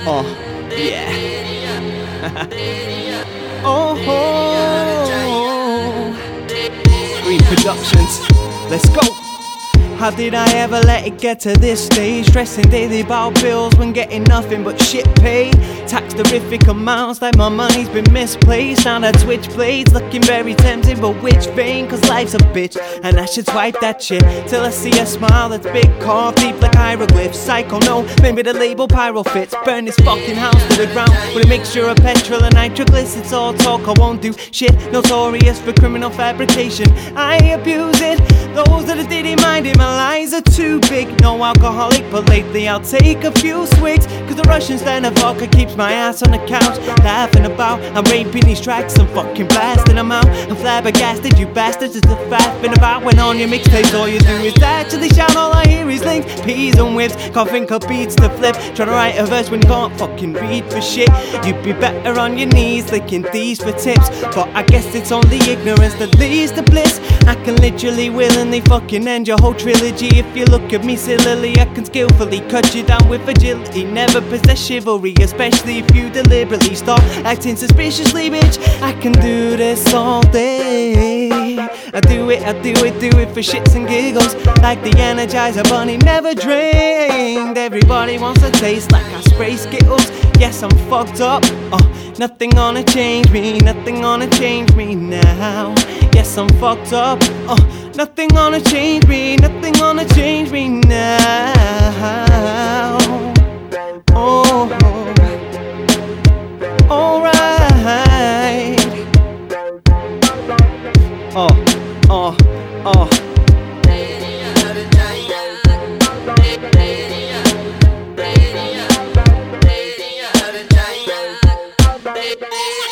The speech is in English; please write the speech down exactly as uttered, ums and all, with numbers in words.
Oh, yeah. Oh, oh. Green Productions. Let's go. How did I ever let it get to this stage? Stressing daily about bills when getting nothing but shit paid. Tax terrific amounts like my money's been misplaced. Now that switchblades looking very tempting, but which vein? Cause life's a bitch and I should swipe that shit till I see a smile that's big carved deep like hieroglyphs. Psycho, no, maybe the label pyro fits. Burn this fucking house to the ground with a mixture of petrol and nitroglyphs. It's all talk, I won't do shit. Notorious for criminal fabrication, I abuse it. Those that are diddy minded, my lies are too big. No alcoholic, but lately I'll take a few swigs. Cause the Russian stand of vodka keeps my ass on the couch. Laughing about, I'm raping these tracks, I'm fucking blasting them out. I'm flabbergasted, you bastards, it's the faffing about. When on your mixtapes all you do is actually shout. All I hear is links, peas and whips. Can't think of beats to flip. Trying to write a verse when you can't fucking read for shit. You'd be better on your knees licking these for tips. But I guess it's only ignorance that leads to bliss. I can literally willingly fucking end your whole trilogy. If you look at me sillily, I can skillfully cut you down with agility. Never possess chivalry, especially if you deliberately stop acting suspiciously, bitch. I can do this all day. I do it, I do it, do it for shits and giggles. Like the Energizer Bunny, never drained. Everybody wants a taste like I spray Skittles. Yes, I'm fucked up. Oh, nothing gonna change me, nothing gonna change me now. Yes, I'm fucked up. Oh, nothing gonna change me, nothing gonna change me now. Oh, alright. Oh, oh, oh. Baby.